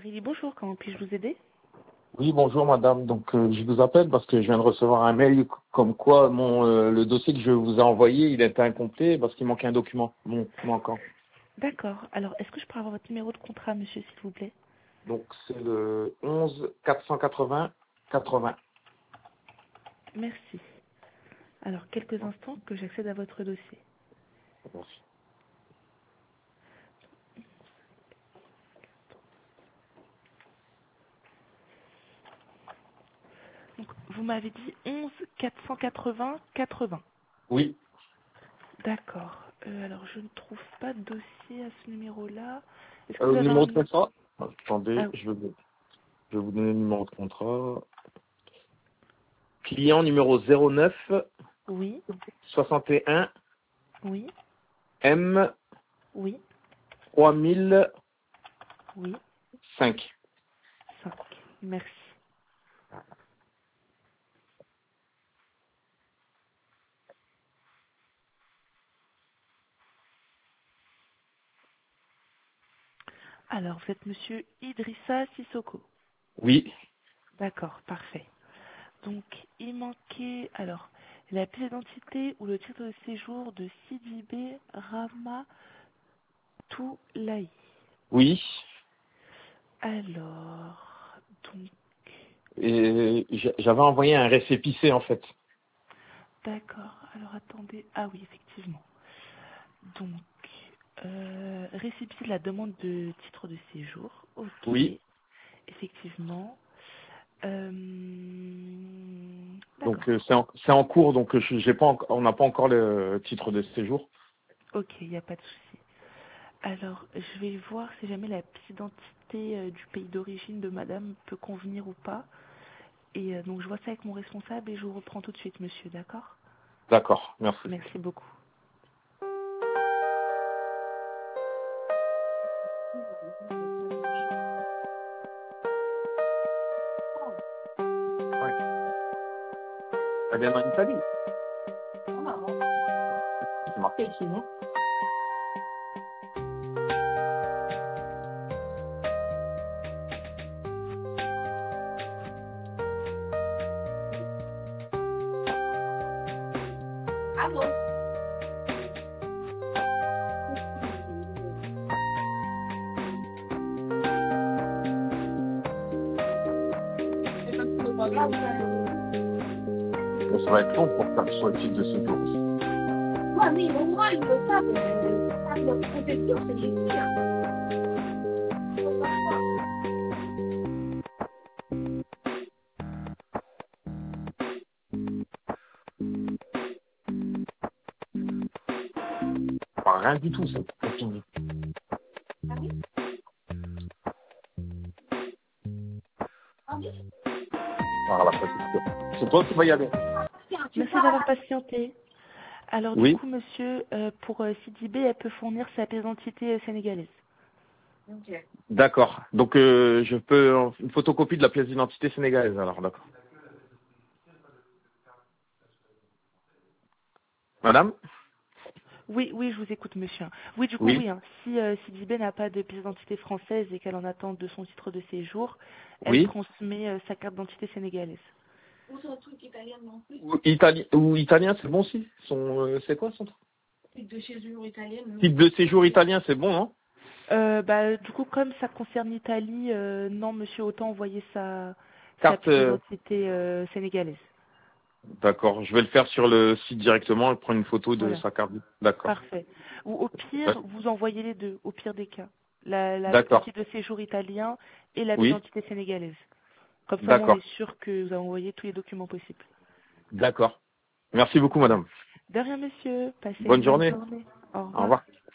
Oui, bonjour, comment puis-je vous aider? Oui, bonjour madame. Donc je vous appelle parce que je viens de recevoir un mail comme quoi le dossier que je vous ai envoyé, il était incomplet parce qu'il manquait un document. Bon, manquant. D'accord, alors est-ce que je peux avoir votre numéro de contrat, monsieur, s'il vous plaît? Donc c'est le 11 480 80. Merci. Alors, quelques instants que j'accède à votre dossier. Merci. Donc, vous m'avez dit 11 480 80. Oui, D'accord. Alors, je ne trouve pas de dossier à ce numéro-là. Est-ce que vous avez numéro de un... contrat. Ah, Attendez, je vais vous donner le numéro de contrat. Client numéro 09 oui, 61 oui, M oui, 3005. oui, 5. Merci. Alors, vous êtes monsieur Idrissa Sissoko. Oui, D'accord, parfait. Donc, il manquait, alors, la pièce d'identité ou le titre de séjour de Sidibé Ramatoulaye. oui. Alors, donc, Et j'avais envoyé un récépissé en fait. d'accord, alors attendez, ah oui, effectivement. Donc, récépissé de la demande de titre de séjour, ok, Oui. effectivement. Donc D'accord, c'est en cours, donc j'ai pas on n'a pas encore le titre de séjour. ok, il n'y a pas de souci. Alors, je vais voir si jamais la pièce d'identité du pays d'origine de madame peut convenir ou pas. Et donc, je vois ça avec mon responsable et je vous reprends tout de suite, monsieur, d'accord? D'accord, merci. Merci beaucoup. Ouais. Elle vient en Italie. C'est marqué ici, non? Allô? Mais ça va être long pour faire sur le titre de séjour. Ouais, mais au moins, ils le savent. Le préfecture, c'est ici. Hein. Faut faire ça. Enfin, rien du tout, c'est continue. Ah oui? Ah oui? Par la préfecture. C'est toi qui vas y aller. Tiens, tu Merci pars à d'avoir la... patienté. Alors, du Oui. coup, monsieur, pour Sidibé, elle peut fournir sa pièce d'identité sénégalaise. Ok. D'accord. Donc je peux une photocopie de la pièce d'identité sénégalaise alors, d'accord. Madame? Oui, oui, je vous écoute, monsieur. Oui, du coup, Oui. oui. Hein. Si Sidibé n'a pas de pièce d'identité française et qu'elle en attend de son titre de séjour, elle Oui. transmet sa carte d'identité sénégalaise. Ou son truc italien non plus. Ou italien, c'est bon aussi. C'est quoi son truc? Truc de chez eux italien, non. Titre de séjour italien, c'est bon, non? Du coup, comme ça concerne l'Italie, non, monsieur, autant envoyer sa Carte. pièce d'identité sénégalaise. D'accord. Je vais le faire sur le site directement et prendre une photo de Voilà, sa carte. D'accord. parfait. Ou au pire, vous envoyez les deux, au pire des cas. Le D'accord. titre de séjour italien et la pièce Oui. d'identité sénégalaise. Comme ça, on D'accord. est sûr que vous avez envoyé tous les documents possibles. D'accord. Merci beaucoup, Voilà. madame. De rien, monsieur. Passez Bonne une bonne journée. journée. Au Au revoir. revoir.